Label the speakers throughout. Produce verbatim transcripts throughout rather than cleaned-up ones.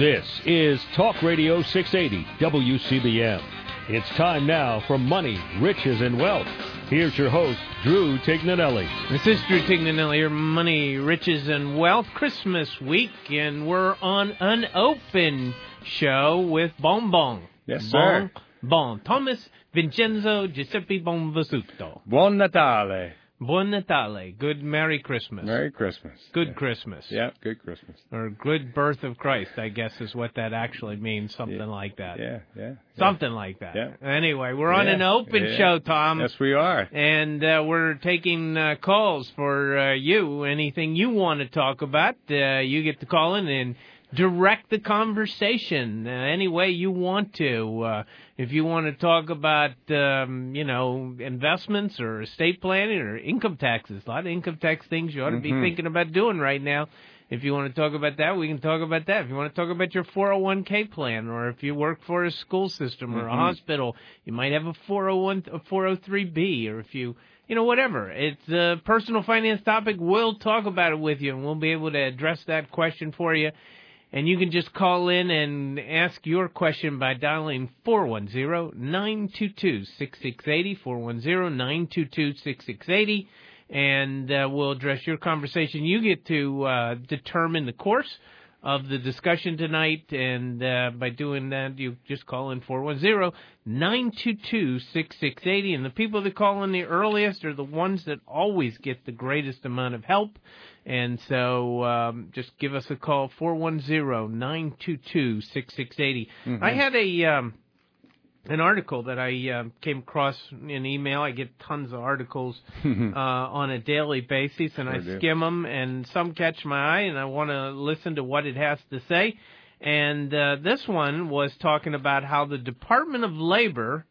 Speaker 1: This is Talk Radio six eighty W C B M. It's time now for Money, Riches, and Wealth. Here's your host, Drew Tignanelli.
Speaker 2: This is Drew Tignanelli, your Money, Riches, and Wealth Christmas week, and we're on an open show with Bon Bon.
Speaker 3: Yes, sir.
Speaker 2: Bon Bon. Thomas Vincenzo Giuseppe Bonvasuto.
Speaker 3: Buon Natale.
Speaker 2: Buon Natale. Good Merry Christmas.
Speaker 3: Merry Christmas.
Speaker 2: Good
Speaker 3: yeah.
Speaker 2: Christmas.
Speaker 3: Yeah, good Christmas.
Speaker 2: Or good birth of Christ, I guess is what that actually means, something
Speaker 3: yeah.
Speaker 2: like that.
Speaker 3: Yeah, yeah.
Speaker 2: Something yeah. like that.
Speaker 3: Yeah.
Speaker 2: Anyway, we're on
Speaker 3: yeah.
Speaker 2: an open
Speaker 3: yeah.
Speaker 2: show, Tom.
Speaker 3: Yes, we are.
Speaker 2: And uh, we're taking uh, calls for uh, you. Anything you want to talk about, uh, you get to call in and direct the conversation uh, any way you want to. Uh, if you want to talk about, um, you know, investments or estate planning or income taxes, a lot of income tax things you ought to
Speaker 3: mm-hmm.
Speaker 2: be thinking about doing right now. If you want to talk about that, we can talk about that. If you want to talk about your four oh one k plan, or if you work for a school system or
Speaker 3: mm-hmm.
Speaker 2: a hospital, you might have a four oh one, a four oh three b, or if you, you know, whatever. It's a personal finance topic. We'll talk about it with you, and we'll be able to address that question for you. And you can just call in and ask your question by dialing four one zero, nine two two, six six eight zero, four one zero, nine two two, six six eight zero, and uh, we'll address your conversation. You get to uh, determine the course of the discussion tonight, and uh, by doing that, you just call in four one zero, nine two two, six six eight zero, and the people that call in the earliest are the ones that always get the greatest amount of help. And so um, just give us a call, four one zero, nine two two, six six eight zero. Mm-hmm. I had a um, an article that I uh, came across in email. I get tons of articles uh, on a daily basis, and sure I do. skim them, and some catch my eye, and I want to listen to what it has to say. And uh, this one was talking about how the Department of Labor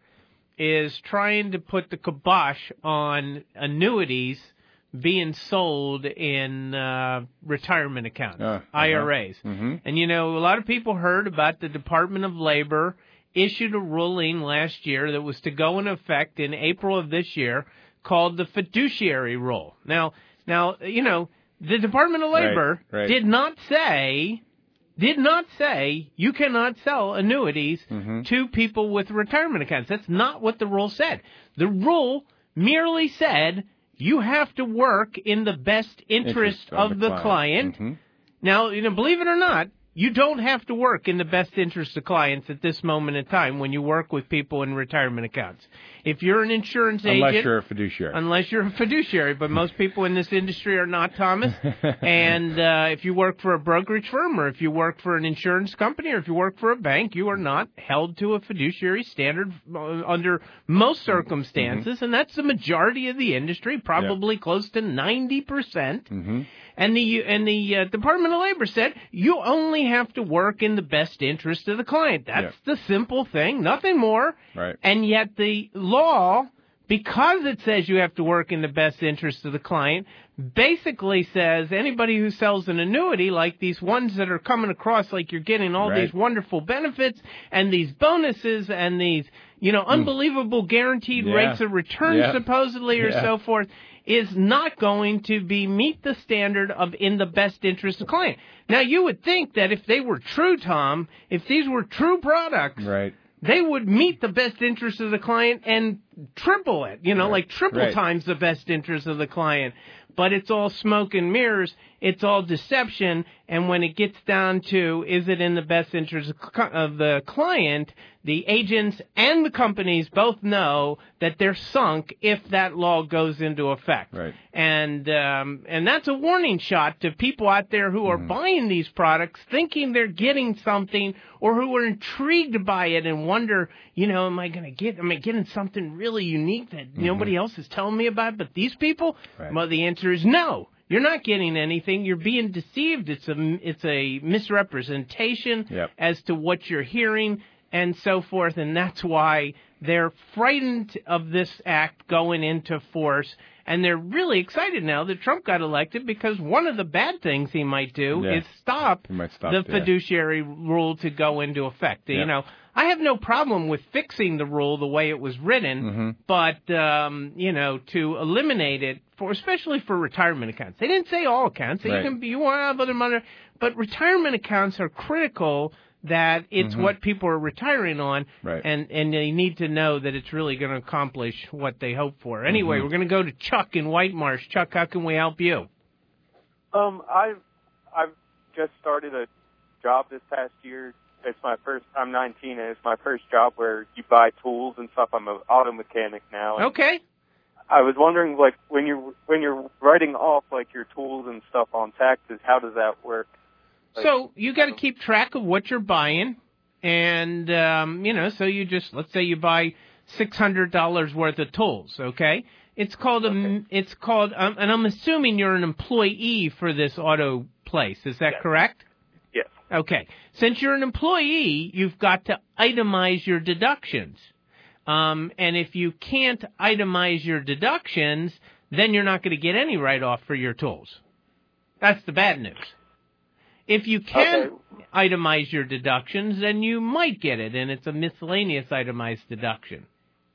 Speaker 2: is trying to put the kibosh on annuities being sold in uh, retirement accounts, uh, uh-huh. I R As.
Speaker 3: Mm-hmm.
Speaker 2: And, you know, a lot of people heard about the Department of Labor issued a ruling last year that was to go into effect in April of this year called the fiduciary rule. Now, now you know, the Department of Labor
Speaker 3: right, right.
Speaker 2: did not say, did not say you cannot sell annuities
Speaker 3: mm-hmm.
Speaker 2: to people with retirement accounts. That's not what the rule said. The rule merely said you have to work in the best interest, interest of, of the, the client. client.
Speaker 3: Mm-hmm.
Speaker 2: Now, you know, believe it or not, you don't have to work in the best interest of clients at this moment in time when you work with people in retirement accounts. If you're an insurance
Speaker 3: agent...
Speaker 2: Unless
Speaker 3: you're a fiduciary.
Speaker 2: Unless you're a fiduciary, but most people in this industry are not, Thomas. And uh, if you work for a brokerage firm, or if you work for an insurance company, or if you work for a bank, you are not held to a fiduciary standard under most circumstances, mm-hmm. and that's the majority of the industry, probably yeah. close to ninety percent.
Speaker 3: Mm-hmm.
Speaker 2: And the and the uh, Department of Labor said you only have to work in the best interest of the client. That's
Speaker 3: yeah.
Speaker 2: the simple thing, nothing more.
Speaker 3: Right.
Speaker 2: And yet the law, because it says you have to work in the best interest of the client, basically says anybody who sells an annuity, like these ones that are coming across like you're getting all
Speaker 3: right.
Speaker 2: these wonderful benefits and these bonuses and these, you know, unbelievable guaranteed
Speaker 3: yeah.
Speaker 2: rates of return
Speaker 3: yeah.
Speaker 2: supposedly or
Speaker 3: yeah.
Speaker 2: so forth, is not going to be meet the standard of in the best interest of the client. Now, you would think that if they were true, Tom, if these were true products,
Speaker 3: right.
Speaker 2: they would meet the best interest of the client and triple it, you know,
Speaker 3: right.
Speaker 2: like triple
Speaker 3: right.
Speaker 2: times the best interest of the client. But it's all smoke and mirrors. It's all deception. And when it gets down to is it in the best interest of the client, the agents and the companies both know that they're sunk if that law goes into effect.
Speaker 3: Right.
Speaker 2: And um, and that's a warning shot to people out there who are mm-hmm. buying these products thinking they're getting something, or who are intrigued by it and wonder, you know, am I going to get, am I getting something really unique that mm-hmm. nobody else is telling me about but these people?
Speaker 3: Right.
Speaker 2: Well, the answer is no. You're not getting anything. You're being deceived. It's a, it's a misrepresentation
Speaker 3: yep.
Speaker 2: as to what you're hearing and so forth, and that's why they're frightened of this act going into force, and they're really excited now that Trump got elected because one of the bad things he might do
Speaker 3: Yeah.
Speaker 2: is stop,
Speaker 3: He might stop
Speaker 2: the
Speaker 3: yeah.
Speaker 2: fiduciary rule to go into effect.
Speaker 3: Yeah.
Speaker 2: You know, I have no problem with fixing the rule the way it was written,
Speaker 3: Mm-hmm.
Speaker 2: but, um, you know, to eliminate it, for especially for retirement accounts. They didn't say all accounts.
Speaker 3: Right.
Speaker 2: You can you want to have other money, but retirement accounts are critical that it's
Speaker 3: Mhm.
Speaker 2: what people are retiring on,
Speaker 3: Right.
Speaker 2: and, and they need to know that it's really going to accomplish what they hope for. Anyway,
Speaker 3: Mhm.
Speaker 2: we're going to go to Chuck in White Marsh. Chuck, how can we help you?
Speaker 4: Um, I've I've just started a job this past year. It's my first. I'm nineteen, and it's my first job where you buy tools and stuff. I'm an auto mechanic now. And
Speaker 2: Okay.
Speaker 4: I was wondering, like, when you're when you're writing off like your tools and stuff on taxes, how does that work? Like,
Speaker 2: So you got to keep track of what you're buying, and um, you know, so you just let's say you buy six hundred dollars worth of tools. Okay, it's called a
Speaker 4: Okay.
Speaker 2: it's called, um, and I'm assuming you're an employee for this auto place. Is that
Speaker 4: Yes.
Speaker 2: correct?
Speaker 4: Yes.
Speaker 2: Okay. Since you're an employee, you've got to itemize your deductions. Um, and if you can't itemize your deductions, then you're not going to get any write-off for your tools. That's the bad news. If you can
Speaker 4: Okay.
Speaker 2: itemize your deductions, then you might get it, and it's a miscellaneous itemized deduction.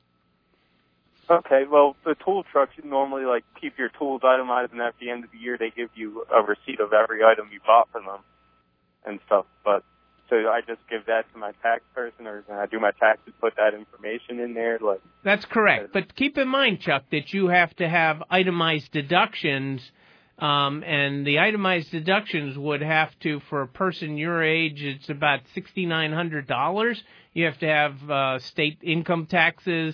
Speaker 4: Okay. Well, the tool trucks you normally like keep your tools itemized, and at the end of the year they give you a receipt of every item you bought from them and stuff. But so I just give that to my tax person, or when I do my taxes, put that information in there, like.
Speaker 2: That's correct. But keep in mind, Chuck, that you have to have itemized deductions, um, and the itemized deductions would have to, for a person your age, it's about six thousand nine hundred dollars. You have to have uh, state income taxes,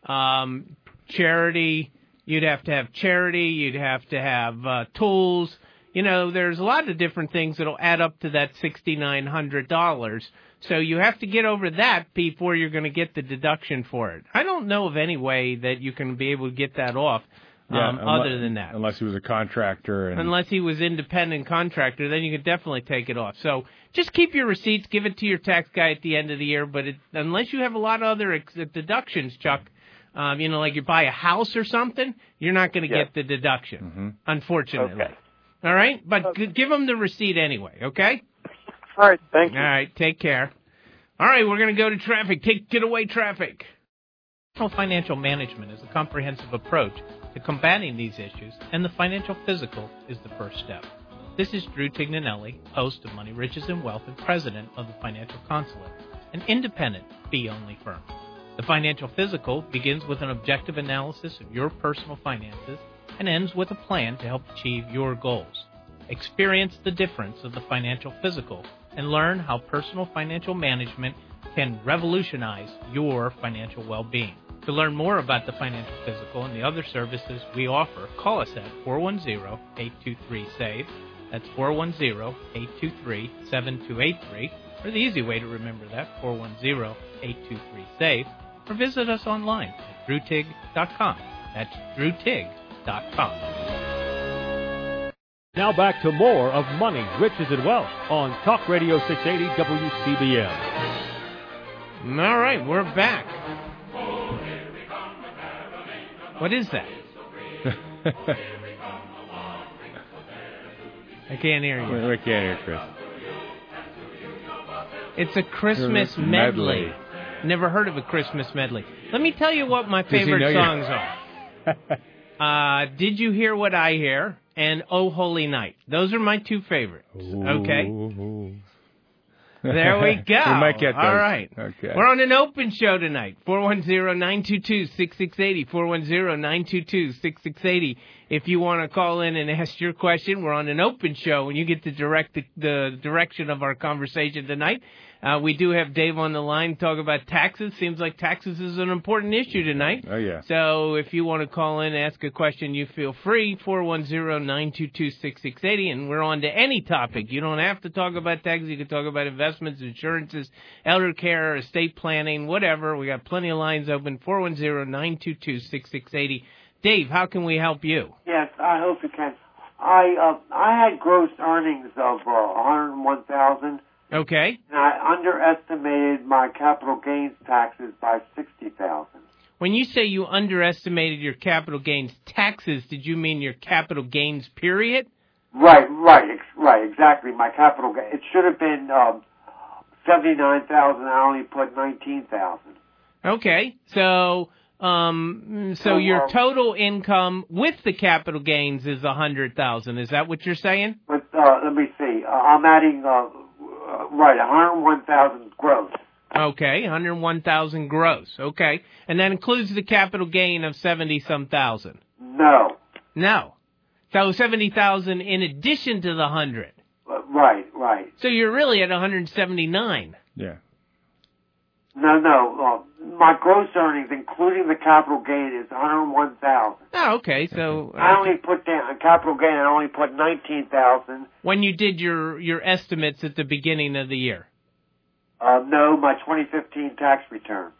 Speaker 2: um, charity. You'd have to have charity. You'd have to have uh, tools. You know, there's a lot of different things that'll add up to that six thousand nine hundred dollars. So you have to get over that before you're going to get the deduction for it. I don't know of any way that you can be able to get that off
Speaker 3: Yeah,
Speaker 2: um,
Speaker 3: unle-
Speaker 2: other than that.
Speaker 3: Unless he was a contractor. And
Speaker 2: Unless he was independent contractor, then you could definitely take it off. So just keep your receipts, give it to your tax guy at the end of the year. But it, unless you have a lot of other ex- deductions, Chuck, um, you know, like you buy a house or something, you're not going to
Speaker 4: Yeah.
Speaker 2: get the deduction,
Speaker 3: Mhm.
Speaker 2: unfortunately.
Speaker 4: Okay.
Speaker 2: All right? But
Speaker 4: Okay.
Speaker 2: g- give him the receipt anyway, okay?
Speaker 4: All right. Thank you.
Speaker 2: All right, take care. All right, we're going to go to traffic. Take it away, traffic. Financial management is a comprehensive approach to combating these issues, and the financial physical is the first step. This is Drew Tignanelli, host of Money, Riches, and Wealth, and president of the Financial Consulate, an independent, fee-only firm. The financial physical begins with an objective analysis of your personal finances and ends with a plan to help achieve your goals. Experience the difference of the financial physical and learn how personal financial management can revolutionize your financial well-being. To learn more about the financial physical and the other services we offer, call us at four one zero, eight two three, S A V E. That's four one zero, eight two three, seven two eight three. Or the easy way to remember that, four one zero, eight two three, S A V E. Or visit us online at drew tig dot com. That's drew tig dot com.
Speaker 1: Now back to more of Money, Riches, and Wealth on Talk Radio six eighty W C B M.
Speaker 2: All right, we're back. What is that? I can't hear
Speaker 3: we,
Speaker 2: you.
Speaker 3: we can't hear Chris.
Speaker 2: It's a Christmas
Speaker 3: Christmas
Speaker 2: medley.
Speaker 3: medley.
Speaker 2: Never heard of a Christmas medley. Let me tell you what my
Speaker 3: Does he
Speaker 2: favorite
Speaker 3: know you-
Speaker 2: songs are. Uh, Did You Hear What I Hear? And Oh Holy Night. Those are my two favorites. Okay?
Speaker 3: Ooh.
Speaker 2: There we go.
Speaker 3: We might get those.
Speaker 2: All right.
Speaker 3: Okay.
Speaker 2: We're on an open show tonight. four one zero, nine two two, six six eight zero. four one zero, nine two two, six six eight zero. If you want to call in and ask your question, we're on an open show, and you get to direct the, the direction of our conversation tonight. Uh, we do have Dave on the line to talk about taxes. Seems like taxes is an important issue tonight.
Speaker 3: Oh, yeah.
Speaker 2: So if you want to call in and ask a question, you feel free, four one zero, nine two two, six six eight zero, and we're on to any topic. You don't have to talk about taxes. You can talk about investments, insurances, elder care, estate planning, whatever. We got plenty of lines open, four one zero, nine two two, six six eight zero. Dave, how can we help you?
Speaker 5: Yes, I hope you can. I uh, I had gross earnings of uh, one hundred one thousand dollars,
Speaker 2: Okay.
Speaker 5: And I underestimated my capital gains taxes by sixty thousand.
Speaker 2: When you say you underestimated your capital gains taxes, did you mean your capital gains period?
Speaker 5: Right, right, ex- right, exactly. My capital gains. It should have been um, seventy-nine thousand. I only put nineteen thousand.
Speaker 2: Okay, so um, so
Speaker 5: Oh,
Speaker 2: your
Speaker 5: well.
Speaker 2: total income with the capital gains is a hundred thousand. Is that what you're saying?
Speaker 5: But uh, let me see. Uh, I'm adding uh, uh, right, one hundred one thousand gross.
Speaker 2: Okay, one hundred one thousand gross. Okay, and that includes the capital gain of seventy some thousand.
Speaker 5: No.
Speaker 2: No, so seventy thousand in addition to the hundred.
Speaker 5: Uh, right, right.
Speaker 2: So you're really at one hundred seventy nine.
Speaker 3: Yeah.
Speaker 5: No, no. Uh, my gross earnings, including the capital gain, is one hundred one thousand.
Speaker 2: Oh, okay. So uh,
Speaker 5: I only put down capital gain. I only put nineteen thousand.
Speaker 2: when you did your your estimates at the beginning of the year.
Speaker 5: Uh, no, my twenty fifteen tax return.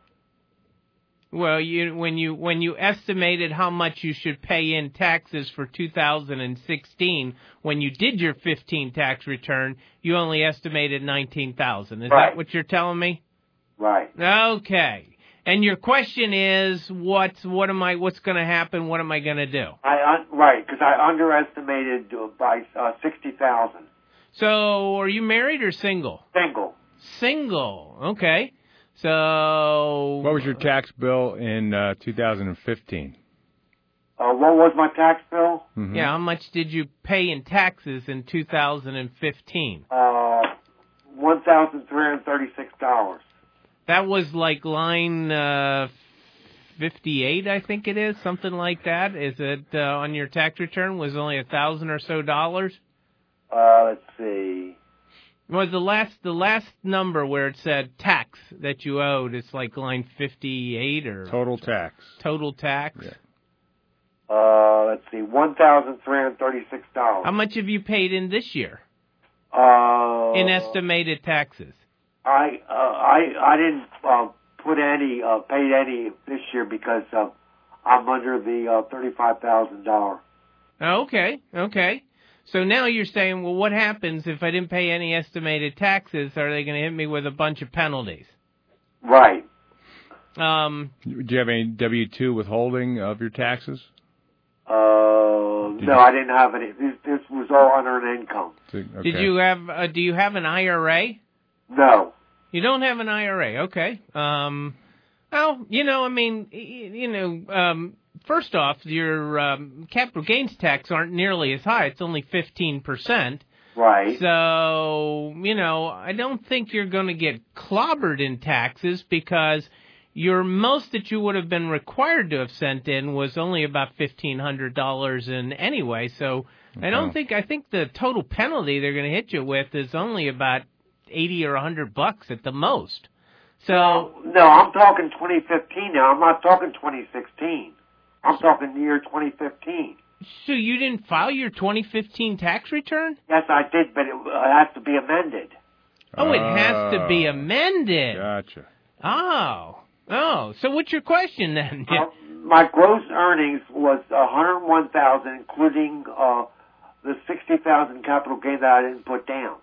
Speaker 2: Well, you when you when you estimated how much you should pay in taxes for two thousand sixteen, when you did your fifteen tax return, you only estimated nineteen thousand. Is
Speaker 5: Right.
Speaker 2: that what you're telling me?
Speaker 5: Right.
Speaker 2: Okay. And your question is, what's what am I? What's going to happen? What am I going to do?
Speaker 5: I un- right because I underestimated uh, by uh, sixty thousand.
Speaker 2: So, are you married or single?
Speaker 5: Single.
Speaker 2: Single. Okay. So,
Speaker 3: What was your tax bill in uh, two thousand fifteen?
Speaker 5: Uh, what was my tax bill?
Speaker 3: Mm-hmm.
Speaker 2: yeah, how much did you pay in taxes in two thousand fifteen?
Speaker 5: Uh, one thousand three hundred thirty-six dollars.
Speaker 2: That was like line uh, fifty-eight, I think it is, something like that. Is it uh, on your tax return? Was only a thousand or so dollars?
Speaker 5: Uh, let's see.
Speaker 2: Was the last the last number where it said tax that you owed? It's like line fifty-eight or
Speaker 3: Total tax.
Speaker 2: total tax.
Speaker 3: Yeah.
Speaker 5: Uh, let's see, one thousand three hundred thirty-six dollars.
Speaker 2: How much have you paid in this year
Speaker 5: Uh,
Speaker 2: in estimated taxes?
Speaker 5: I uh, I I didn't uh, put any uh, paid any this year because uh, I'm under the uh, thirty-five thousand dollar.
Speaker 2: Okay, okay. So now you're saying, well, what happens if I didn't pay any estimated taxes? Are they going to hit me with a bunch of penalties?
Speaker 5: Right.
Speaker 2: Um,
Speaker 3: Do you have any W two withholding of your taxes?
Speaker 5: Uh, no, I didn't have any. This, this was all unearned income.
Speaker 3: Okay.
Speaker 2: Did you have? Uh, do you have an I R A?
Speaker 5: No.
Speaker 2: You don't have an I R A. Okay. Um, well, you know, I mean, y- you know, um, first off, your um, capital gains tax aren't nearly as high. It's only fifteen percent.
Speaker 5: Right.
Speaker 2: So, you know, I don't think you're going to get clobbered in taxes because your most that you would have been required to have sent in was only about fifteen hundred dollars in anyway. So I don't think, I think the total penalty they're going to hit you with is only about eighty or a hundred bucks at the most. So
Speaker 5: no, I'm talking twenty fifteen now. I'm not talking twenty sixteen. I'm talking the year twenty fifteen.
Speaker 2: So you didn't file your twenty fifteen tax return?
Speaker 5: Yes, I did, but it uh, has to be amended.
Speaker 2: Oh, it has to be
Speaker 3: Oh,
Speaker 2: amended.
Speaker 3: Gotcha.
Speaker 2: Oh. Oh, so what's your question then?
Speaker 5: Uh, my gross earnings was one hundred one thousand dollars, including uh, the sixty thousand dollars capital gain that I didn't put down.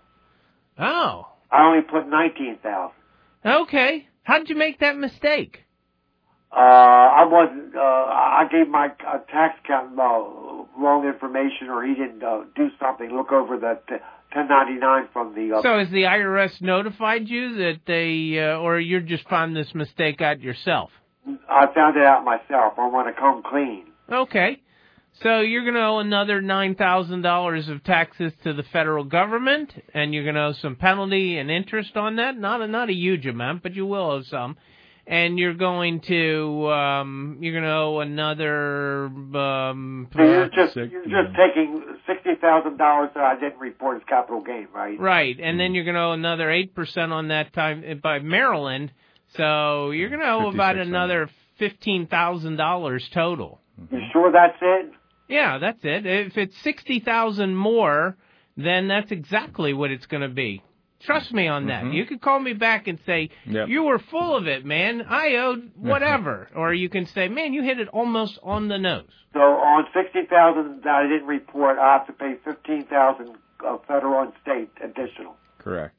Speaker 2: Oh.
Speaker 5: I only put nineteen thousand dollars.
Speaker 2: Okay. How did you make that mistake?
Speaker 5: Uh, I wasn't. Uh, I gave my uh, tax accountant uh, wrong information, or he didn't uh, do something. Look over the t- ten ninety-nine from the. Uh,
Speaker 2: So has the I R S notified you that they, uh, or you just found this mistake out yourself?
Speaker 5: I found it out myself. I want to come clean.
Speaker 2: Okay. So you're going to owe another nine thousand dollars of taxes to the federal government, and you're going to owe some penalty and interest on that. Not a, not a huge amount, but you will owe some. And you're going to um, you're going to owe another. Um,
Speaker 5: So you're just
Speaker 3: Six,
Speaker 5: you're
Speaker 3: yeah.
Speaker 5: just taking sixty thousand dollars that I didn't report as capital gain, right?
Speaker 2: Right, and then you're going to owe another eight percent on that time by Maryland. So you're going to owe about another fifteen thousand dollars total.
Speaker 5: You sure that's it?
Speaker 2: Yeah, that's it. If it's sixty thousand more, then that's exactly what it's going to be. Trust me on that.
Speaker 3: Mm-hmm.
Speaker 2: You could call me back and say,
Speaker 3: Yep.
Speaker 2: you were full of it, man. I owed whatever. Or you can say, man, you hit it almost on the nose.
Speaker 5: So on sixty thousand that I didn't report, I have to pay fifteen thousand uh, federal and state additional.
Speaker 3: Correct.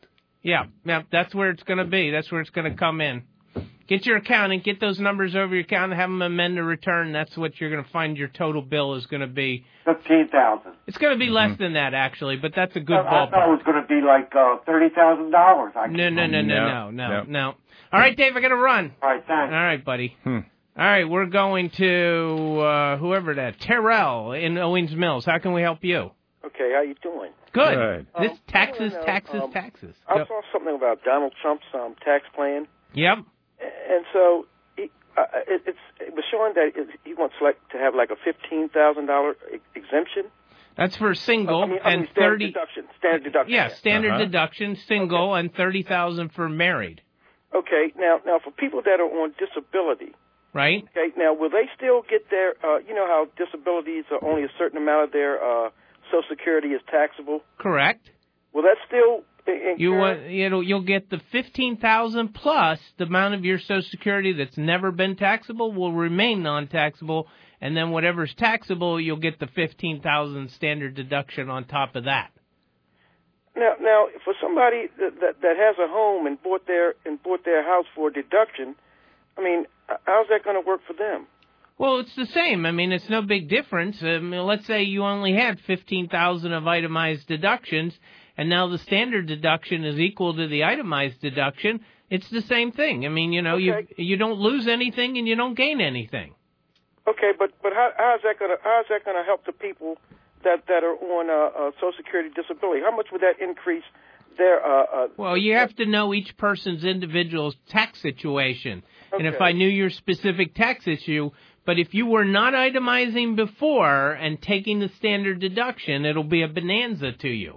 Speaker 2: Yeah, yeah, that's where it's going to be. That's where it's going to come in. Get your accountant, get those numbers over your accountant, have them amend the return. That's what you're going to find your total bill is going to be.
Speaker 5: Fifteen thousand.
Speaker 2: It's going to be less than that, actually, but that's a good
Speaker 5: I,
Speaker 2: ballpark.
Speaker 5: I thought it was going to be like uh, thirty thousand dollars.
Speaker 2: No, no, no, no, no, no,
Speaker 3: no,
Speaker 2: no. All right, Dave, I got to run.
Speaker 5: All right, thanks.
Speaker 2: All right, buddy.
Speaker 3: Hmm.
Speaker 2: All right, we're going to uh, whoever that, Terrell in Owings Mills. How can we help you?
Speaker 6: Okay, how you doing?
Speaker 2: Good.
Speaker 3: Good.
Speaker 2: This
Speaker 6: Um,
Speaker 2: taxes,
Speaker 6: I wanna know,
Speaker 2: taxes,
Speaker 6: um,
Speaker 2: taxes.
Speaker 6: I
Speaker 2: Yep.
Speaker 6: saw something about Donald Trump's um, tax plan,
Speaker 2: Yep.
Speaker 6: and so he, uh, it, it's, it was showing that it, he wants like to have like a fifteen thousand dollar exemption.
Speaker 2: That's for single
Speaker 6: I mean, I mean,
Speaker 2: and
Speaker 6: standard
Speaker 2: thirty.
Speaker 6: deduction. Standard deduction.
Speaker 2: Yeah, standard
Speaker 3: Uh-huh.
Speaker 2: deduction, single, and thirty thousand for married.
Speaker 6: Okay. Now, now for people that are on disability.
Speaker 2: Right.
Speaker 6: Okay. Now, will they still get their? Uh, you know how disabilities are only a certain amount of their uh, Social Security is taxable.
Speaker 2: Correct.
Speaker 6: Will that still? In,
Speaker 2: You want you know you'll get the fifteen thousand plus the amount of your Social Security that's never been taxable will remain non-taxable, and then whatever's taxable you'll get the fifteen thousand standard deduction on top of that.
Speaker 6: Now, now, for somebody that, that that has a home and bought their and bought their house for a deduction, I mean, how's that going to work for them?
Speaker 2: Well, it's the same. I mean, it's no big difference. I mean, let's say you only had fifteen thousand of itemized deductions, and now the standard deduction is equal to the itemized deduction. It's the same thing. I mean, you know,
Speaker 6: Okay.
Speaker 2: you you don't lose anything and you don't gain anything.
Speaker 6: Okay, but but how how's that going to how's that going to help the people that that are on uh, uh, Social Security disability? How much would that increase their? Uh, uh,
Speaker 2: Well, you have to know each person's individual tax situation. And if
Speaker 6: Okay.
Speaker 2: I knew your specific tax issue, but if you were not itemizing before and taking the standard deduction, it'll be a bonanza to you.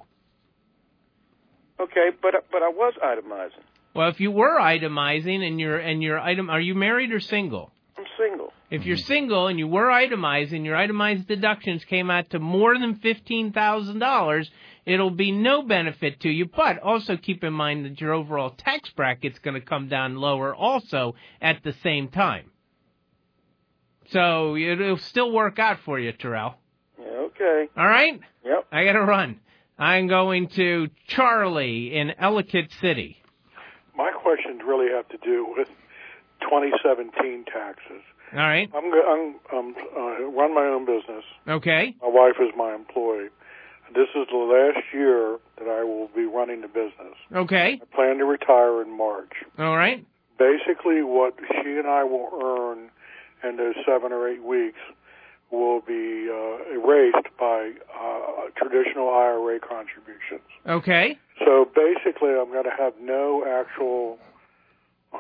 Speaker 6: Okay, but but I was itemizing.
Speaker 2: Well, if you were itemizing and your and your item, are you married or single?
Speaker 6: I'm single.
Speaker 2: If you're single and you were itemizing, your itemized deductions came out to more than fifteen thousand dollars, it'll be no benefit to you. But also keep in mind that your overall tax bracket's going to come down lower also at the same time. So it'll still work out for you, Terrell.
Speaker 6: Yeah, okay.
Speaker 2: All right?
Speaker 6: Yep.
Speaker 2: I got to run. I'm going to Charlie in Ellicott City.
Speaker 7: My questions really have to do with twenty seventeen taxes.
Speaker 2: All right.
Speaker 7: I'm go- I'm, I'm uh, run my own business.
Speaker 2: Okay.
Speaker 7: My wife is my employee. This is the last year that I will be running the business.
Speaker 2: Okay.
Speaker 7: I plan to retire in March.
Speaker 2: All right.
Speaker 7: Basically, what she and I will earn in those seven or eight weeks will be uh, erased by uh, traditional I R A contributions.
Speaker 2: Okay.
Speaker 7: So basically, I'm going to have no actual uh,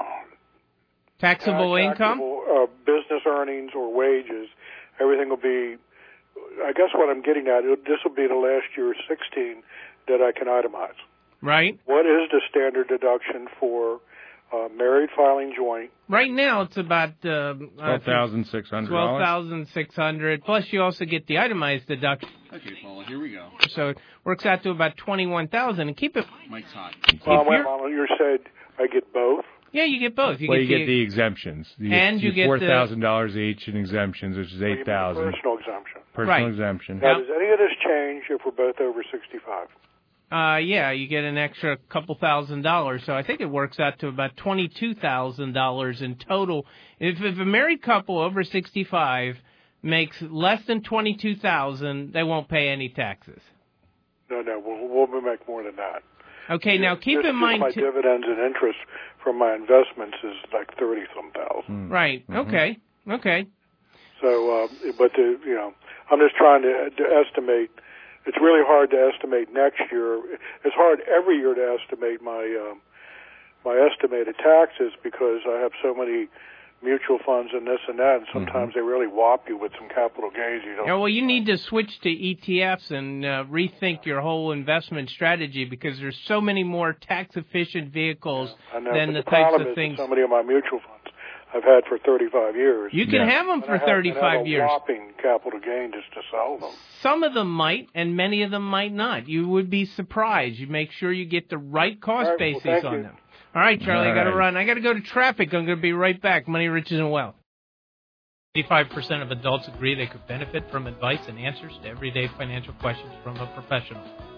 Speaker 2: Taxable
Speaker 7: uh,
Speaker 2: income?
Speaker 7: taxable, uh, business earnings or wages. Everything will be, I guess what I'm getting at, it, this will be the last year, sixteen, that I can itemize.
Speaker 2: Right.
Speaker 7: What is the standard deduction for uh, married filing joint?
Speaker 2: Right now, it's about uh,
Speaker 3: Twelve thousand six hundred
Speaker 2: twelve
Speaker 3: dollars.
Speaker 2: thousand six hundred. Plus, you also get the itemized deduction,
Speaker 8: Okay, Paula, here we go.
Speaker 2: so it works out to about twenty-one thousand. And keep it.
Speaker 8: Mike's hot.
Speaker 7: Well,
Speaker 2: If
Speaker 7: wait,
Speaker 2: you're-
Speaker 7: Mama, you said I get both?
Speaker 2: Yeah, you get both. You
Speaker 3: Well,
Speaker 2: get
Speaker 3: you
Speaker 2: the,
Speaker 3: get the exemptions. You
Speaker 2: And you get the-
Speaker 3: four thousand dollars each in exemptions, which is
Speaker 7: Or you
Speaker 3: eight
Speaker 7: mean
Speaker 3: thousand.
Speaker 7: Personal exemption.
Speaker 3: Personal
Speaker 2: Right.
Speaker 3: exemption.
Speaker 7: Now,
Speaker 2: Yeah.
Speaker 7: does any of this change if we're both over sixty-five?
Speaker 2: Uh, yeah, you get an extra couple thousand dollars. So I think it works out to about twenty-two thousand dollars in total. If, if a married couple over sixty-five makes less than twenty-two thousand, they won't pay any taxes.
Speaker 7: No, no, we'll, we'll make more than that.
Speaker 2: Okay, now keep
Speaker 7: Just-
Speaker 2: in
Speaker 7: just
Speaker 2: mind
Speaker 7: my
Speaker 2: too-
Speaker 7: dividends and interest from my investments is like thirty some thousand.
Speaker 2: Right. Okay. Okay.
Speaker 7: So, uh, but the, you know, I'm just trying to, to estimate. It's really hard to estimate next year. It's hard every year to estimate my um, my estimated taxes because I have so many mutual funds and this and that, and sometimes they really whop you with some capital gains. You don't.
Speaker 2: Yeah, well, you need to switch to E T Fs and uh, rethink your whole investment strategy because there's so many more tax-efficient vehicles
Speaker 7: I know,
Speaker 2: than
Speaker 7: but
Speaker 2: the,
Speaker 7: the
Speaker 2: types
Speaker 7: problem
Speaker 2: of
Speaker 7: is
Speaker 2: things.
Speaker 7: that so many of my mutual funds I've had for thirty-five years.
Speaker 2: You can
Speaker 3: Yeah.
Speaker 2: have them
Speaker 7: And
Speaker 2: for
Speaker 7: I have,
Speaker 2: thirty-five
Speaker 7: and I have a
Speaker 2: years.
Speaker 7: whopping capital gain just to sell them.
Speaker 2: Some of them might, and many of them might not. You would be surprised. You make sure you get the right cost
Speaker 7: All right, well,
Speaker 2: basis
Speaker 7: thank
Speaker 2: on
Speaker 7: you.
Speaker 2: them. All right, Charlie,
Speaker 3: All
Speaker 2: I got to
Speaker 3: right.
Speaker 2: run. I got to go to traffic. I'm going to be right back. Money, Riches, and Wealth. eighty-five percent of adults agree they could benefit from advice and answers to everyday financial questions from a professional.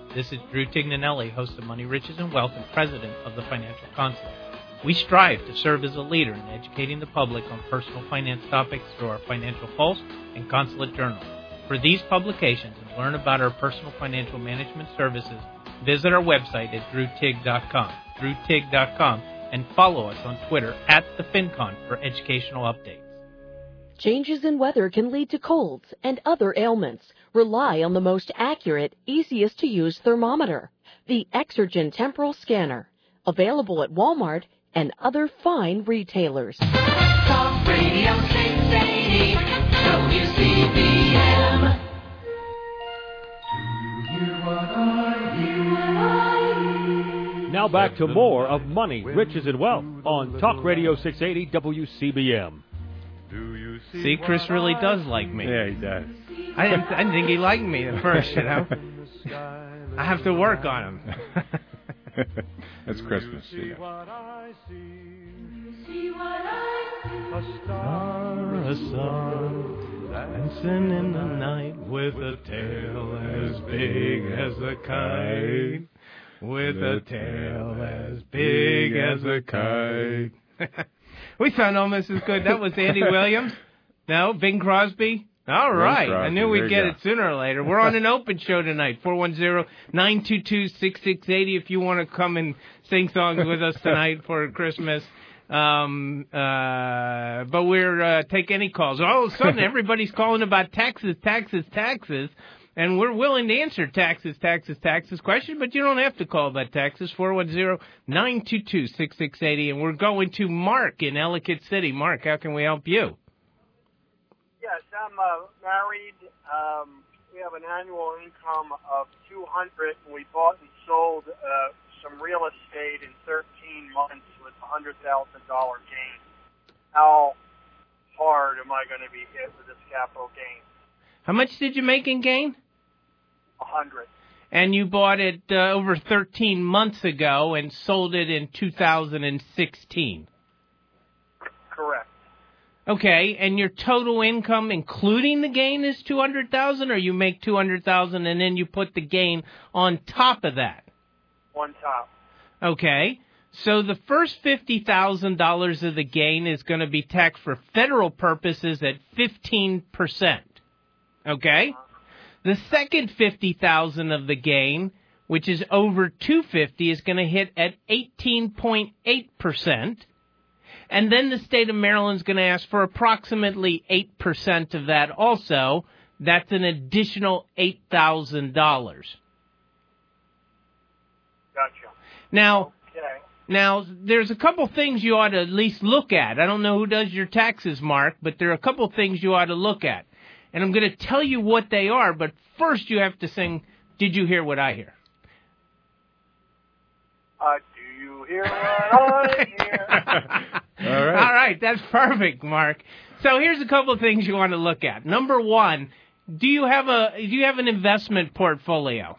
Speaker 2: This is Drew Tignanelli, host of Money, Riches, and Wealth and president of the Financial Consulate. We strive to serve as a leader in educating the public on personal finance topics through our Financial Pulse and Consulate Journal. For these publications and learn about our personal financial management services, visit our website at drew tig dot com, drew tig dot com, and follow us on Twitter at the FinCon for educational updates.
Speaker 8: Changes in weather can lead to colds and other ailments. Rely on the most accurate, easiest to use thermometer, the Exergen Temporal Scanner, available at Walmart and other fine retailers.
Speaker 9: Talk Radio six eighty, W C B M.
Speaker 1: Now back to more of Money, Riches, and Wealth on Talk Radio six eighty W C B M.
Speaker 2: See, Chris really does like me.
Speaker 3: Yeah, he does.
Speaker 2: I didn't, I didn't think he liked me at first, you know. I have to work on him.
Speaker 3: It's Christmas.
Speaker 9: See
Speaker 3: Yeah.
Speaker 9: what I see. See what I see.
Speaker 2: A star, a sun, dancing in the night with a tail as big as a kite. With a tail as big as a kite. We sound almost as good. That was Andy Williams. No, Bing Crosby. All right.
Speaker 3: Crosby.
Speaker 2: I knew we'd
Speaker 3: There
Speaker 2: get
Speaker 3: you
Speaker 2: it sooner or later. We're on an open show tonight, four one zero, nine two two, six six eight zero if you want to come and sing songs with us tonight for Christmas. Um, uh, but we're, uh, take any calls. All of a sudden, everybody's calling about taxes, taxes, taxes. And we're willing to answer taxes, taxes, taxes question, but you don't have to call about taxes, four one zero, nine two two, six six eight zero. And we're going to Mark in Ellicott City. Mark, how can we help you?
Speaker 10: Yes, I'm uh, married. Um, we have an annual income of two hundred dollars, and we bought and sold uh, some real estate in thirteen months with a one hundred thousand dollars gain. How hard am I going to be hit with this capital gain?
Speaker 2: How much did you make in gain?
Speaker 10: A hundred.
Speaker 2: And you bought it uh, over thirteen months ago and sold it in two thousand sixteen.
Speaker 10: Correct.
Speaker 2: Okay, and your total income, including the gain, is two hundred thousand dollars, or you make two hundred thousand dollars and then you put the gain on top of that?
Speaker 10: On top.
Speaker 2: Okay, so the first fifty thousand dollars of the gain is going to be taxed for federal purposes at fifteen percent. Okay? The second fifty thousand dollars of the gain, which is over two hundred fifty thousand dollars, is going to hit at eighteen point eight percent. And then the state of Maryland is going to ask for approximately eight percent of that also. That's an additional eight thousand dollars.
Speaker 10: Gotcha.
Speaker 2: Now,
Speaker 10: Okay.
Speaker 2: now, there's a couple things you ought to at least look at. I don't know who does your taxes, Mark, but there are a couple things you ought to look at. And I'm going to tell you what they are, but first you have to sing, Did You Hear What I Hear?
Speaker 10: Uh, do you hear what I hear?
Speaker 3: All right.
Speaker 2: All right, that's perfect, Mark. So here's a couple of things you want to look at. Number one, do you have a do you have an investment portfolio?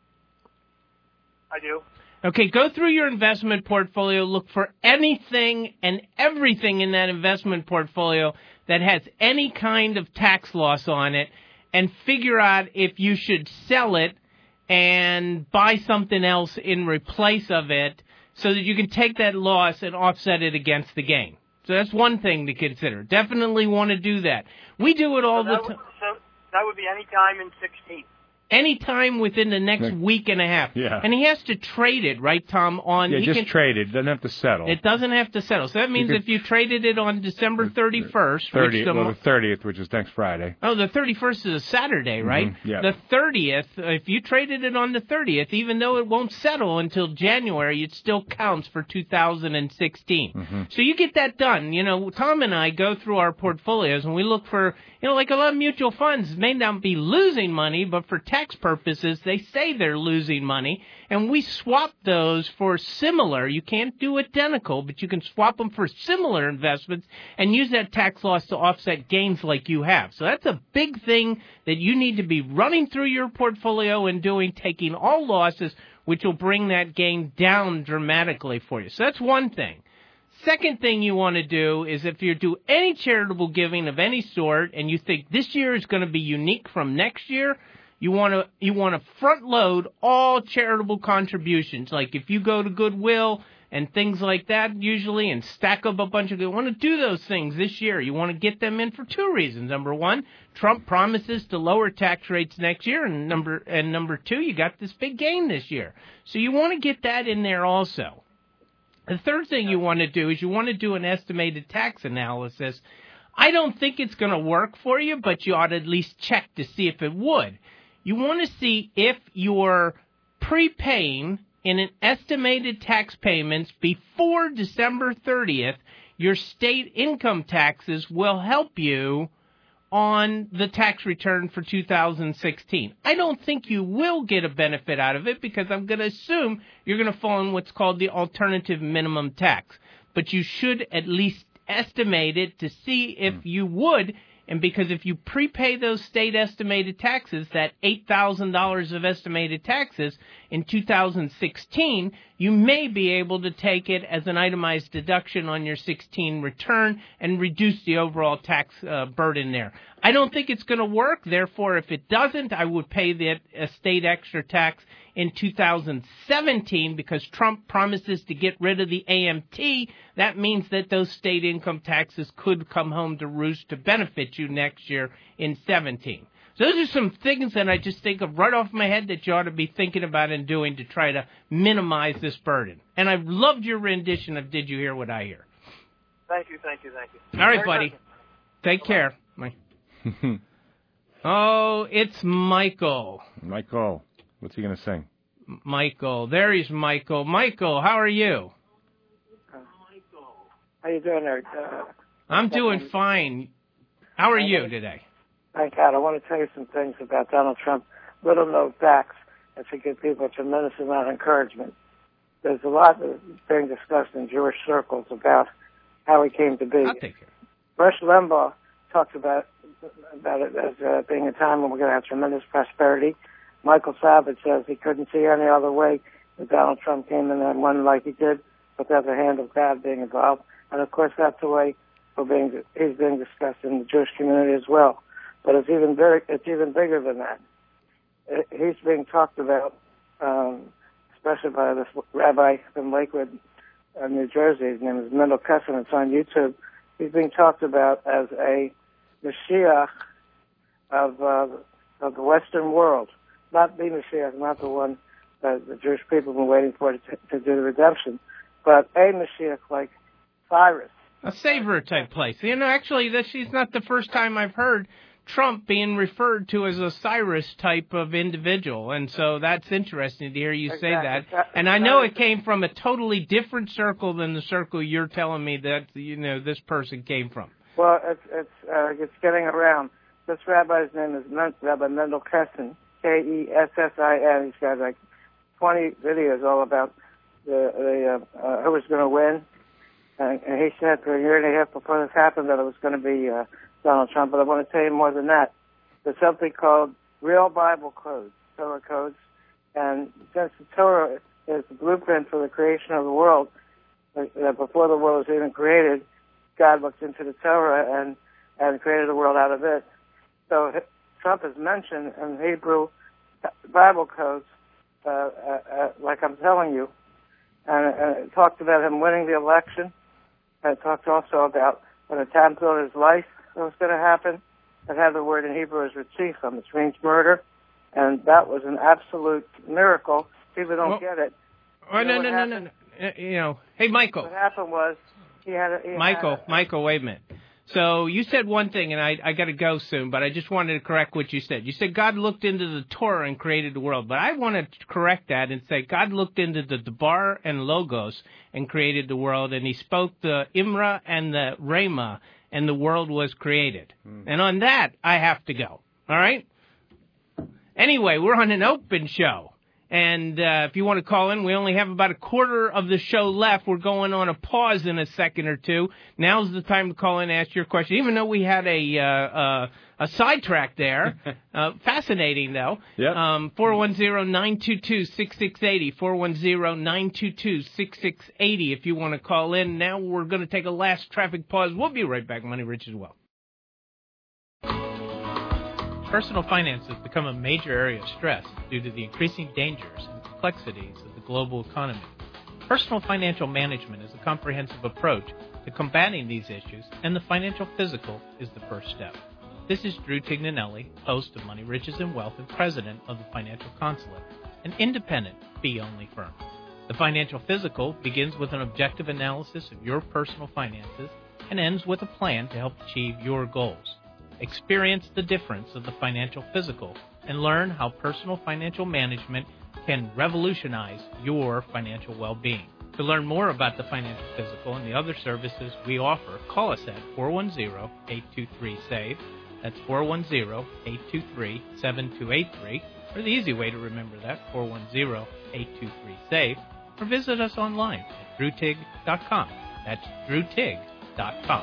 Speaker 10: I do.
Speaker 2: Okay, go through your investment portfolio, look for anything and everything in that investment portfolio that has any kind of tax loss on it, and figure out if you should sell it and buy something else in replace of it so that you can take that loss and offset it against the gain. So that's one thing to consider. Definitely want to do that. We do it all
Speaker 10: so
Speaker 2: the
Speaker 10: that
Speaker 2: time.
Speaker 10: would, so that would be any time in sixteen.
Speaker 2: Anytime within the next
Speaker 3: Next-
Speaker 2: week and a half.
Speaker 3: Yeah.
Speaker 2: And he has to trade it, right, Tom? On
Speaker 3: Yeah,
Speaker 2: he
Speaker 3: just
Speaker 2: can,
Speaker 3: trade it. Doesn't have to settle.
Speaker 2: It doesn't have to settle. So that means
Speaker 3: could-
Speaker 2: if you traded it on December thirty-first, which
Speaker 3: thirtieth,
Speaker 2: the,
Speaker 3: well,
Speaker 2: mo-
Speaker 3: the thirtieth, which is next Friday.
Speaker 2: oh, the thirty-first is a Saturday, right?
Speaker 3: Mhm, yeah.
Speaker 2: The thirtieth, if you traded it on the thirtieth, even though it won't settle until January, it still counts for two thousand sixteen.
Speaker 3: Mm-hmm.
Speaker 2: So you get that done. You know, Tom and I go through our portfolios and we look for, you know, like a lot of mutual funds may not be losing money, but for tax purposes, they say they're losing money. And we swap those for similar. You can't do identical, but you can swap them for similar investments and use that tax loss to offset gains like you have. So that's a big thing that you need to be running through your portfolio and doing, taking all losses, which will bring that gain down dramatically for you. So that's one thing. Second thing you want to do is if you do any charitable giving of any sort and you think this year is going to be unique from next year, You want to you want to front load all charitable contributions. Like if you go to Goodwill and things like that usually and stack up a bunch of, you want to do those things this year. You want to get them in for two reasons. Number one, Trump promises to lower tax rates next year, and number and number two, you got this big gain this year. So you want to get that in there also. The third thing you want to do is you want to do an estimated tax analysis. I don't think it's going to work for you, but you ought to at least check to see if it would. You want to see if you're prepaying in an estimated tax payments before December thirtieth, your state income taxes will help you on the tax return for two thousand sixteen. I don't think you will get a benefit out of it because I'm going to assume you're going to fall in what's called the alternative minimum tax. But you should at least estimate it to see if you would. And because if you prepay those state estimated taxes, that eight thousand dollars of estimated taxes in two thousand sixteen, you may be able to take it as an itemized deduction on your sixteen return and reduce the overall tax uh, burden there. I don't think it's going to work. Therefore, if it doesn't, I would pay the uh, state extra tax in two thousand seventeen because Trump promises to get rid of the A M T. That means that those state income taxes could come home to roost to benefit you next year in seventeen. So those are some things that I just think of right off my head that you ought to be thinking about and doing to try to minimize this burden. And I've loved your rendition of Did You Hear What I Hear?
Speaker 10: Thank you, thank you, thank you.
Speaker 2: All right, buddy. Take care. Bye. Oh, it's Michael.
Speaker 3: Michael. What's he going to sing?
Speaker 2: Michael. There he's Michael. Michael, how are you?
Speaker 11: How you doing there? Uh,
Speaker 2: I'm doing fine. How are you today?
Speaker 11: Thank God. I want to tell you some things about Donald Trump. Little known facts that should give people a tremendous amount of encouragement. There's a lot that's being discussed in Jewish circles about how he came to be.
Speaker 2: I'll take it.
Speaker 11: Rush Limbaugh talks about about it as uh, being a time when we're going to have tremendous prosperity. Michael Savage says he couldn't see any other way that Donald Trump came in and won like he did without the hand of God being involved. And, of course, that's the way we're being, he's being discussed in the Jewish community as well. But it's even very, it's even bigger than that. It, he's being talked about, um, especially by this rabbi from Lakewood, uh, New Jersey. His name is Mendel Kessin. It's on YouTube. He's being talked about as a Mashiach of uh, of the Western world. Not the Mashiach, not the one that the Jewish people have been waiting for to, to do the redemption, but a Mashiach like Cyrus.
Speaker 2: A savior type place. You know, actually, this is not the first time I've heard Trump being referred to as a Cyrus type of individual, and so that's interesting to hear you
Speaker 11: exactly.
Speaker 2: say that. And I know it came from a totally different circle than the circle you're telling me that, you know, this person came from.
Speaker 11: Well, it's it's uh, it's getting around. This rabbi's name is Men- Rabbi Mendel Kessin, K E S S I N. He's got like twenty videos all about the, the uh, uh, who was going to win. And, and he said for a year and a half before this happened that it was going to be uh, Donald Trump. But I want to tell you more than that. There's something called real Bible codes, Torah codes. And since the Torah is the blueprint for the creation of the world, that uh, before the world was even created, God looked into the Torah and, and created a world out of it. So Trump is mentioned in Hebrew Bible codes, uh, uh, uh, like I'm telling you. And, and it talked about him winning the election. And it talked also about when the time of his life was going to happen. It had the word in Hebrew as Ritzichem, which means murder. And that was an absolute miracle. People don't
Speaker 2: well,
Speaker 11: get it.
Speaker 2: Oh, no, no, no, no, no. You know, hey, Michael.
Speaker 11: What happened was he had a... He
Speaker 2: Michael,
Speaker 11: had a,
Speaker 2: Michael, wait a minute. So you said one thing, and I, I got to go soon, but I just wanted to correct what you said. You said God looked into the Torah and created the world, but I want to correct that and say God looked into the Debar and Logos and created the world, and he spoke the Imra and the Rema, and the world was created. Mm. And on that, I have to go. All right? Anyway, we're on an open show. And uh, if you want to call in, we only have about a quarter of the show left. We're going on a pause in a second or two. Now's the time to call in and ask your question, even though we had a uh, uh, a sidetrack there. uh, fascinating, though.
Speaker 3: Yep.
Speaker 2: Um, four one zero, nine two two, six six eight zero, four one zero, nine two two, six six eight zero if you want to call in. Now we're going to take a last traffic pause. We'll be right back. Money Rich as well. personal finance has become a major area of stress due to the increasing dangers and complexities of the global economy. Personal financial management is a comprehensive approach to combating these issues, and the financial physical is the first step. This is Drew Tignanelli, host of Money, Riches, and Wealth and president of the Financial Consulate, an independent, fee-only firm. The Financial Physical begins with an objective analysis of your personal finances and ends with a plan to help achieve your goals. Experience the difference of the Financial Physical and learn how personal financial management can revolutionize your financial well-being. To learn more about the Financial Physical and the other services we offer, call us at four one zero, eight two three, SAVE. That's four one zero, eight two three, seven two eight three. Or the easy way to remember that, four one zero, eight two three, SAVE. Or visit us online at drew tig dot com. That's drew tig dot com.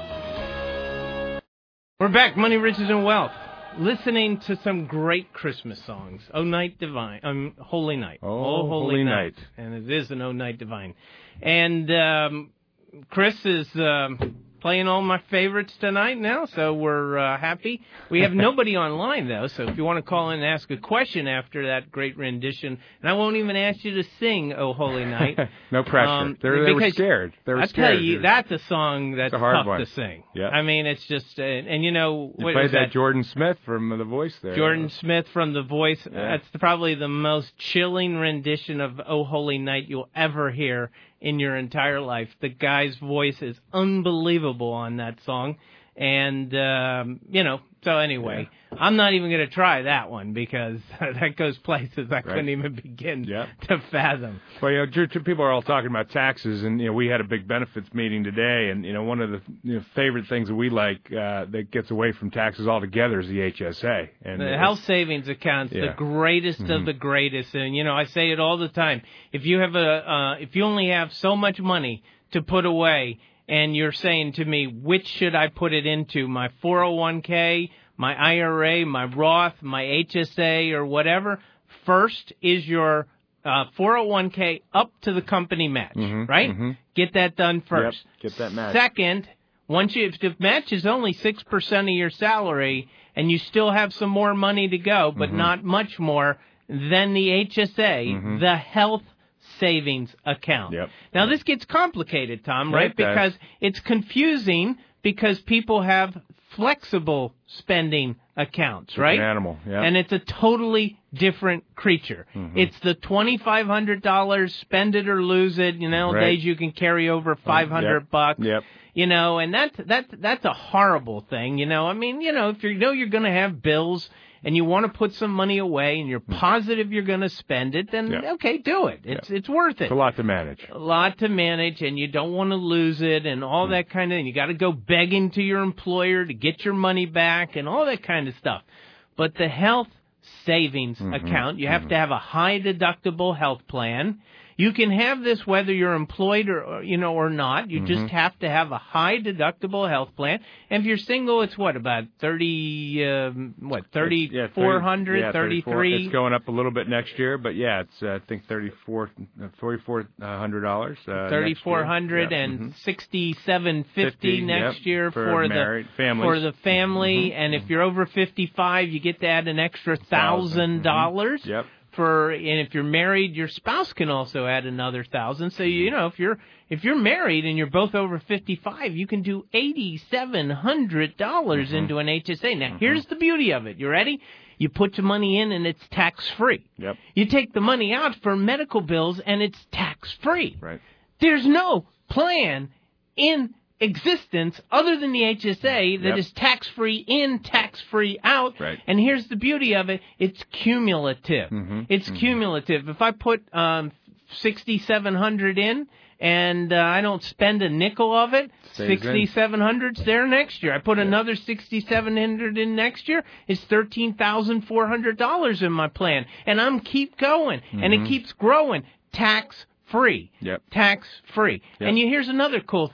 Speaker 2: We're back, Money, Riches, and Wealth. Listening to some great Christmas songs. Oh Night Divine, um, Holy Night.
Speaker 3: Oh,
Speaker 2: oh Holy,
Speaker 3: Holy
Speaker 2: night.
Speaker 3: Night.
Speaker 2: And it is an Oh Night Divine. And um, Chris is um, playing all my favorites tonight now, so we're uh, happy. We have nobody online, though, so if you want to call in and ask a question after that great rendition, and I won't even ask you to sing Oh Holy Night.
Speaker 3: No pressure.
Speaker 2: Um,
Speaker 3: they they were
Speaker 2: because
Speaker 3: scared. They were
Speaker 2: I
Speaker 3: scared.
Speaker 2: tell you,
Speaker 3: dude.
Speaker 2: that's a song that's
Speaker 3: It's a hard
Speaker 2: tough
Speaker 3: one.
Speaker 2: to sing.
Speaker 3: Yeah.
Speaker 2: I mean, it's just, uh, and you know,
Speaker 3: You
Speaker 2: what
Speaker 3: played
Speaker 2: is
Speaker 3: that,
Speaker 2: that
Speaker 3: Jordan Smith from The Voice there.
Speaker 2: Jordan Smith from The Voice.
Speaker 3: Yeah.
Speaker 2: That's the, probably the most chilling rendition of Oh Holy Night you'll ever hear in your entire life. The guy's voice is unbelievable on that song. And, um, you know, so anyway, yeah. I'm not even going to try that one because that goes places I right. couldn't even begin
Speaker 3: yep.
Speaker 2: to fathom.
Speaker 3: Well, you know, people are all talking about taxes, and, you know, we had a big benefits meeting today, and, you know, one of the you know, favorite things that we like uh, that gets away from taxes altogether is the H S A. And
Speaker 2: the health savings account's yeah. the greatest mm-hmm. of the greatest. And, you know, I say it all the time. If you have a, uh, if you only have so much money to put away, and you're saying to me, which should I put it into, my four oh one k, my I R A, my Roth, my H S A, or whatever, first is your uh, four oh one k up to the company match,
Speaker 3: mm-hmm,
Speaker 2: right?
Speaker 3: Mm-hmm.
Speaker 2: Get that done first.
Speaker 3: Yep, get that match.
Speaker 2: Second, once you, if the match is only six percent of your salary and you still have some more money to go, but mm-hmm. not much more, then the H S A,
Speaker 3: mm-hmm.
Speaker 2: the health savings account.
Speaker 3: Yep.
Speaker 2: Now, this gets complicated, Tom, right?
Speaker 3: It does.
Speaker 2: Because it's confusing because people have flexible spending accounts, right?
Speaker 3: It's an animal, yeah.
Speaker 2: And it's a totally different creature.
Speaker 3: Mm-hmm.
Speaker 2: It's the twenty-five hundred dollars, spend it or lose it. You know,
Speaker 3: right.
Speaker 2: days you can carry over five hundred
Speaker 3: yep.
Speaker 2: bucks.
Speaker 3: Yep.
Speaker 2: You know, and that's, that's, that's a horrible thing, you know. I mean, you know, if you know you're going to have bills and you want to put some money away and you're positive you're going to spend it, then,
Speaker 3: yeah.
Speaker 2: okay, do it. It's
Speaker 3: yeah.
Speaker 2: it's worth it.
Speaker 3: It's a lot to manage.
Speaker 2: A lot to manage, and you don't want to lose it and all mm. that kind of thing. You got to go begging to your employer to get your money back and all that kind of stuff. But the health savings
Speaker 3: mm-hmm.
Speaker 2: account, you have
Speaker 3: mm-hmm.
Speaker 2: to have a high deductible health plan. You can have this whether you're employed or, or you know or not. You mm-hmm. just have to have a high deductible health plan. And if you're single, it's what about thirty? Um, what thirty four hundred,
Speaker 3: yeah,
Speaker 2: thirty three?
Speaker 3: It's going up a little bit next year, but yeah, it's uh, I think thirty four, forty four hundred dollars. Uh,
Speaker 2: thirty four hundred
Speaker 3: yeah.
Speaker 2: and
Speaker 3: mm-hmm.
Speaker 2: sixty seven fifty next
Speaker 3: yep,
Speaker 2: year
Speaker 3: for,
Speaker 2: for
Speaker 3: married,
Speaker 2: the
Speaker 3: families.
Speaker 2: for the family.
Speaker 3: Mm-hmm.
Speaker 2: And if you're over fifty five, you get to add an extra thousand dollars.
Speaker 3: Yep.
Speaker 2: For and if you're married, your spouse can also add another thousand. So you know if you're if you're married and you're both over fifty-five, you can do eighty-seven hundred dollars
Speaker 3: mm-hmm.
Speaker 2: into an H S A. Now
Speaker 3: mm-hmm.
Speaker 2: here's the beauty of it. You ready? You put your money in and it's tax free.
Speaker 3: Yep.
Speaker 2: You take the money out for medical bills and it's tax free.
Speaker 3: Right.
Speaker 2: There's no plan in existence other than the H S A that
Speaker 3: yep.
Speaker 2: is tax-free in, tax-free out.
Speaker 3: Right.
Speaker 2: And here's the beauty of it. It's cumulative.
Speaker 3: Mm-hmm.
Speaker 2: It's
Speaker 3: mm-hmm.
Speaker 2: cumulative. If I put um, sixty-seven hundred in and uh, I don't spend a nickel of it, sixty-seven hundred's there next year. I put
Speaker 3: yeah.
Speaker 2: another sixty-seven hundred in next year, it's thirteen thousand four hundred dollars in my plan. And I'm keep going.
Speaker 3: Mm-hmm.
Speaker 2: And it keeps growing. Tax free.
Speaker 3: Yep.
Speaker 2: Tax free.
Speaker 3: Yep.
Speaker 2: And you, here's another cool thing.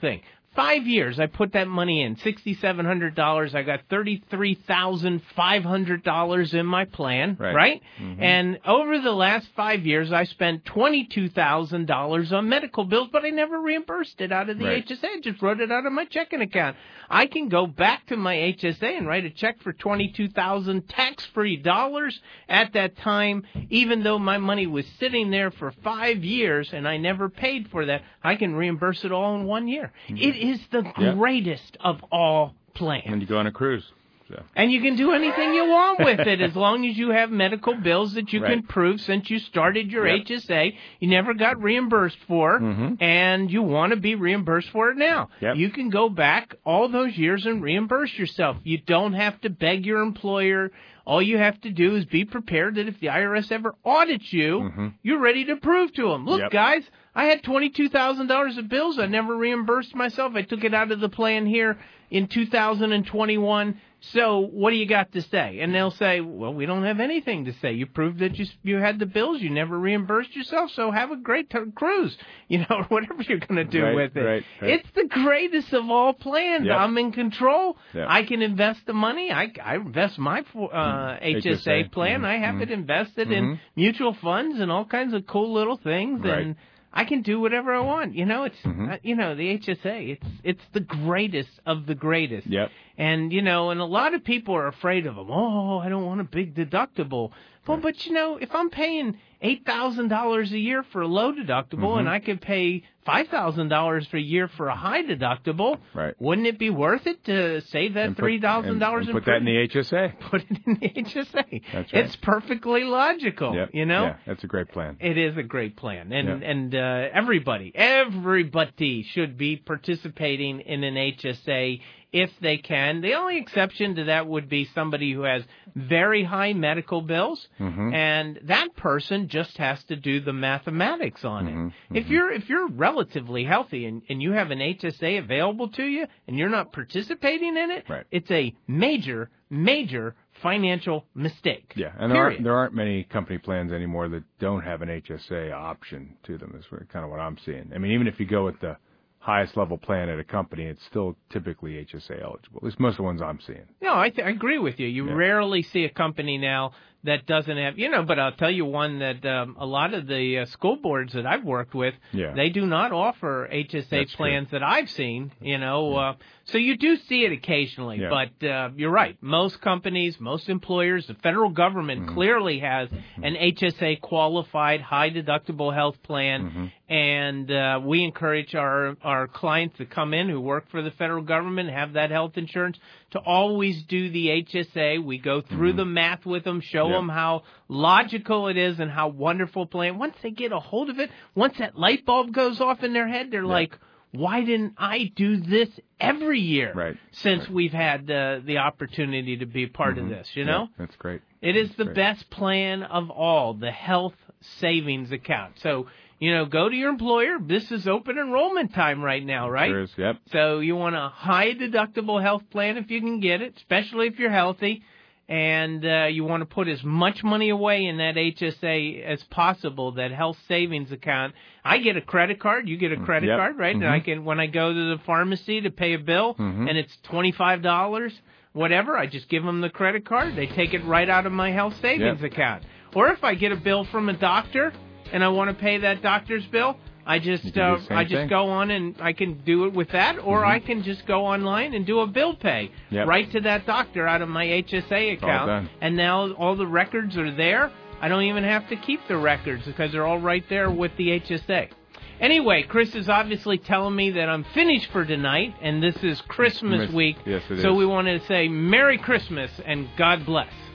Speaker 2: Five years, I put that money in, six thousand seven hundred dollars. I got thirty-three thousand five hundred dollars in my plan, right? right? Mm-hmm. And over the last five years, I spent twenty-two thousand dollars on medical bills, but I never reimbursed it out of the right. H S A. I just wrote it out of my checking account. I can go back to my H S A and write a check for twenty-two thousand tax-free dollars at that time, even though my money was sitting there for five years and I never paid for that. I can reimburse it all in one year. Mm-hmm. It is the yep. greatest of all plans.
Speaker 3: And you go on a cruise. So.
Speaker 2: And you can do anything you want with it as long as you have medical bills that you right. can prove since you started your yep. H S A, you never got reimbursed for, mm-hmm. and you want to be reimbursed for it now. Yep. You can go back all those years and reimburse yourself. You don't have to beg your employer. All you have to do is be prepared that if the I R S ever audits you, mm-hmm. you're ready to prove to them, look, yep. guys, I had twenty-two thousand dollars of bills. I never reimbursed myself. I took it out of the plan here in two thousand twenty-one. So what do you got to say? And they'll say, well, we don't have anything to say. You proved that you you had the bills. You never reimbursed yourself, so have a great t- cruise, you know, or whatever you're going to do
Speaker 3: right,
Speaker 2: with it.
Speaker 3: Right, right.
Speaker 2: It's the greatest of all plans. Yep. I'm in control.
Speaker 3: Yep.
Speaker 2: I can invest the money. I, I invest my uh, H S A, H S A plan. Mm-hmm. I have mm-hmm. it invested mm-hmm. in mutual funds and all kinds of cool little things.
Speaker 3: Right.
Speaker 2: And I can do whatever I want. You know, it's
Speaker 3: mm-hmm.
Speaker 2: uh, you know, the H S A. It's it's the greatest of the greatest.
Speaker 3: Yep.
Speaker 2: And you know, and a lot of people are afraid of them. Oh, I don't want a big deductible. Well, right. but you know, if I'm paying eight thousand dollars a year for a low deductible, mm-hmm. and I could pay five thousand dollars for a year for a high deductible,
Speaker 3: right.
Speaker 2: wouldn't it be worth it to save that three thousand dollars?
Speaker 3: And, and put that in the H S A.
Speaker 2: Put it in the H S A.
Speaker 3: That's right.
Speaker 2: It's perfectly logical.
Speaker 3: Yep.
Speaker 2: You know,
Speaker 3: yeah, that's a great plan.
Speaker 2: It is a great plan, and
Speaker 3: yep.
Speaker 2: and uh, everybody, everybody should be participating in an H S A if they can. The only exception to that would be somebody who has very high medical bills,
Speaker 3: mm-hmm.
Speaker 2: and that person just has to do the mathematics on
Speaker 3: mm-hmm.
Speaker 2: it. Mm-hmm. If you're if you're relatively healthy and, and you have an H S A available to you and you're not participating in it,
Speaker 3: right.
Speaker 2: it's a major, major financial mistake.
Speaker 3: Yeah, and there aren't, there aren't many company plans anymore that don't have an H S A option to them, is kind of what I'm seeing. I mean, even if you go with the highest level plan at a company, it's still typically H S A eligible. At least most of the ones I'm seeing.
Speaker 2: No, I, th- I agree with you. You
Speaker 3: yeah.
Speaker 2: rarely see a company now that doesn't have, you know, but I'll tell you one that um, a lot of the uh, school boards that I've worked with,
Speaker 3: yeah.
Speaker 2: they do not offer H S A
Speaker 3: That's
Speaker 2: plans
Speaker 3: true.
Speaker 2: that I've seen, you know.
Speaker 3: Yeah.
Speaker 2: Uh, so you do see it occasionally,
Speaker 3: yeah.
Speaker 2: but uh, you're right. Most companies, most employers, the federal government
Speaker 3: mm-hmm.
Speaker 2: clearly has an H S A qualified high deductible health plan,
Speaker 3: mm-hmm.
Speaker 2: and uh, we encourage our, our clients that come in who work for the federal government, have that health insurance, to always do the H S A. We go through
Speaker 3: mm-hmm.
Speaker 2: the math with them, show
Speaker 3: yep.
Speaker 2: them how logical it is and how wonderful plan. Once they get a hold of it, once that light bulb goes off in their head, they're
Speaker 3: yep.
Speaker 2: like, why didn't I do this every year
Speaker 3: right.
Speaker 2: since
Speaker 3: right.
Speaker 2: we've had uh, the opportunity to be part
Speaker 3: mm-hmm.
Speaker 2: of this, you know?
Speaker 3: Yeah, that's great.
Speaker 2: It is
Speaker 3: that's
Speaker 2: the
Speaker 3: great.
Speaker 2: best plan of all, the health savings account. So, you know, go to your employer. This is open enrollment time right now, right?
Speaker 3: Sure is, yep.
Speaker 2: So you want a high deductible health plan if you can get it, especially if you're healthy. And uh, you want to put as much money away in that H S A as possible, that health savings account. I get a credit card. You get a credit
Speaker 3: yep.
Speaker 2: card, right?
Speaker 3: Mm-hmm.
Speaker 2: And I can, when I go to the pharmacy to pay a bill,
Speaker 3: mm-hmm.
Speaker 2: and it's twenty-five dollars, whatever, I just give them the credit card. They take it right out of my health savings
Speaker 3: yep.
Speaker 2: account. Or if I get a bill from a doctor and I want to pay that doctor's bill, I just uh, I just
Speaker 3: thing.
Speaker 2: go on and I can do it with that, or
Speaker 3: mm-hmm.
Speaker 2: I can just go online and do a bill pay
Speaker 3: yep.
Speaker 2: right to that doctor out of my H S A account.
Speaker 3: All done.
Speaker 2: And now all the records are there. I don't even have to keep the records because they're all right there with the H S A. Anyway, Chris is obviously telling me that I'm finished for tonight, and this is Christmas
Speaker 3: Miss,
Speaker 2: week.
Speaker 3: Yes, it
Speaker 2: so
Speaker 3: is.
Speaker 2: we wanted to say Merry Christmas and God bless.